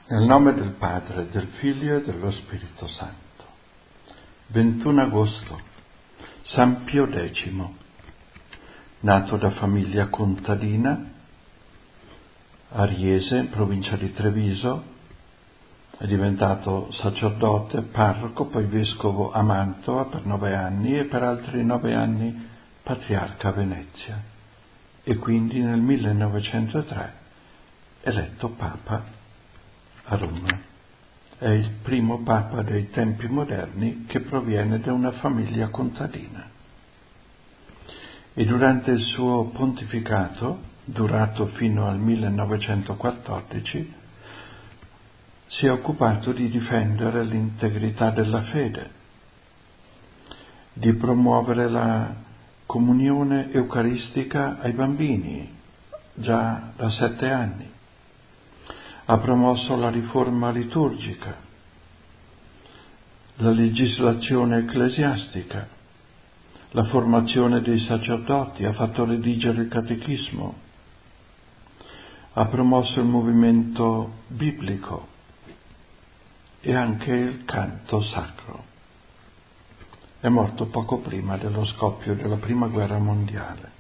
Nel nome del Padre, del Figlio e dello Spirito Santo. 21 agosto, San Pio X, nato da famiglia contadina, ariese, in provincia di Treviso, è diventato sacerdote, parroco, poi vescovo a Mantova per 9 anni e per altri 9 anni patriarca a Venezia, e quindi nel 1903 eletto Papa a Roma. È il primo Papa dei tempi moderni che proviene da una famiglia contadina. E durante il suo pontificato, durato fino al 1914, si è occupato di difendere l'integrità della fede, di promuovere la comunione eucaristica ai bambini, già da 7 anni. Ha promosso la riforma liturgica, la legislazione ecclesiastica, la formazione dei sacerdoti, ha fatto redigere il catechismo, ha promosso il movimento biblico e anche il canto sacro. È morto poco prima dello scoppio della Prima Guerra Mondiale.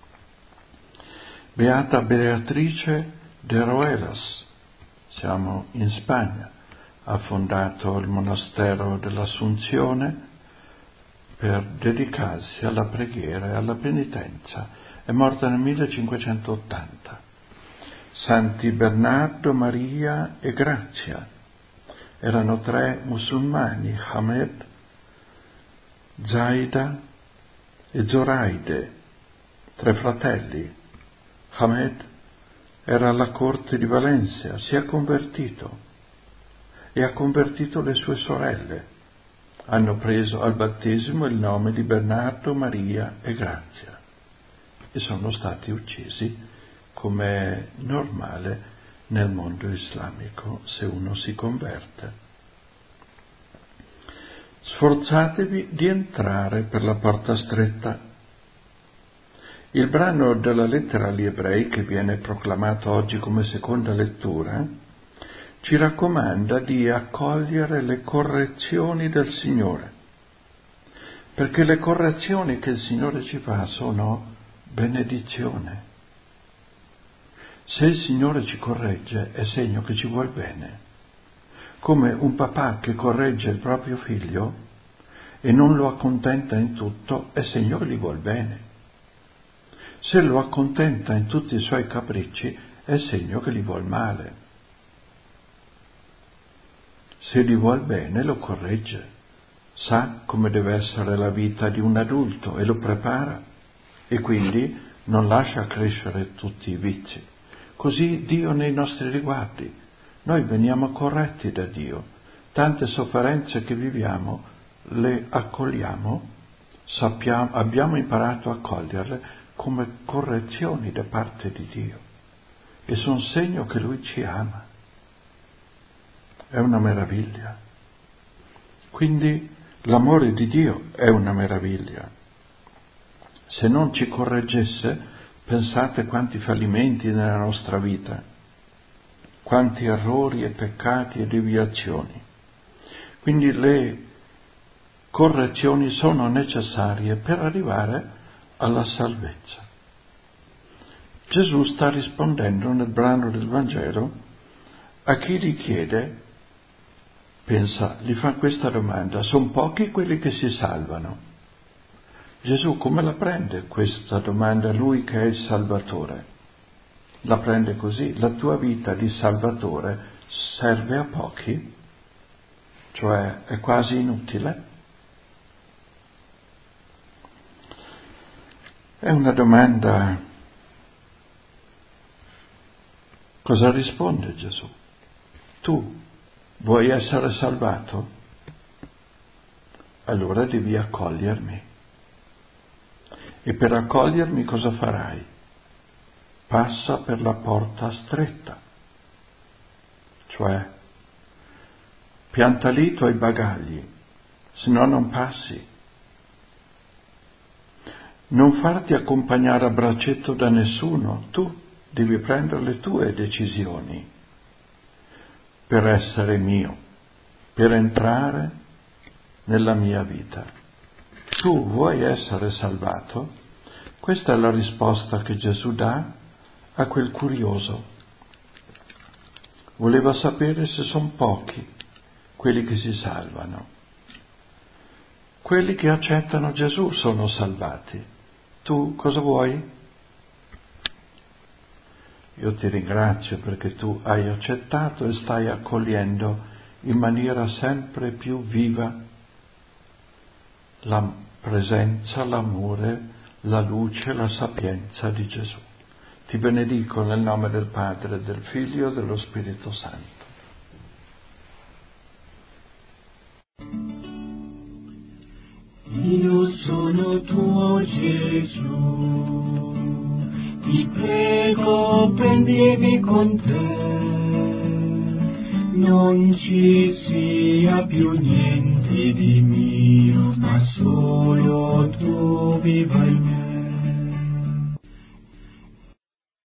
Beata Beatrice de Roelas, siamo in Spagna, ha fondato il monastero dell'Assunzione per dedicarsi alla preghiera e alla penitenza. È morta nel 1580. Santi Bernardo, Maria e Grazia erano 3 musulmani, Hamed, Zaida e Zoraide, 3 fratelli. Hamed era alla corte di Valencia, si è convertito e ha convertito le sue sorelle. Hanno preso al battesimo il nome di Bernardo, Maria e Grazia e sono stati uccisi, come è normale nel mondo islamico se uno si converte. Sforzatevi di entrare per la porta stretta. Il brano della lettera agli Ebrei, che viene proclamato oggi come seconda lettura, ci raccomanda di accogliere le correzioni del Signore, perché le correzioni che il Signore ci fa sono benedizione. Se il Signore ci corregge è segno che ci vuol bene, come un papà che corregge il proprio figlio e non lo accontenta in tutto è segno che gli vuol bene. Se lo accontenta in tutti i suoi capricci è segno che gli vuol male. Se gli vuol bene lo corregge, sa come deve essere la vita di un adulto e lo prepara, e quindi non lascia crescere tutti i vizi. Così Dio nei nostri riguardi. Noi veniamo corretti da Dio. Tante sofferenze che viviamo le accogliamo, abbiamo imparato a coglierle come correzioni da parte di Dio e sono segno che Lui ci ama. È una meraviglia. Quindi l'amore di Dio è una meraviglia. Se non ci correggesse, pensate quanti fallimenti nella nostra vita, quanti errori e peccati e deviazioni. Quindi le correzioni sono necessarie per arrivare alla salvezza. Gesù sta rispondendo nel brano del Vangelo a chi gli chiede, gli fa questa domanda: sono pochi quelli che si salvano? Gesù come la prende questa domanda, lui che è il Salvatore? La prende così: la tua vita di Salvatore serve a pochi? Cioè è quasi inutile? È una domanda. Cosa risponde Gesù? Tu vuoi essere salvato? Allora devi accogliermi. E per accogliermi cosa farai? Passa per la porta stretta. Cioè, pianta lì i tuoi bagagli, se no non passi. Non farti accompagnare a braccetto da nessuno, tu devi prendere le tue decisioni. per essere mio, per entrare nella mia vita. Tu vuoi essere salvato? Questa è la risposta che Gesù dà a quel curioso. Voleva sapere se sono pochi quelli che si salvano. Quelli che accettano Gesù sono salvati. Tu cosa vuoi? Io ti ringrazio perché tu hai accettato e stai accogliendo in maniera sempre più viva la presenza, l'amore, la luce, la sapienza di Gesù. Ti benedico nel nome del Padre, del Figlio e dello Spirito Santo. Io sono tuo Gesù, ti prego prendimi con te, non ci sia più niente di mio, ma solo tu viva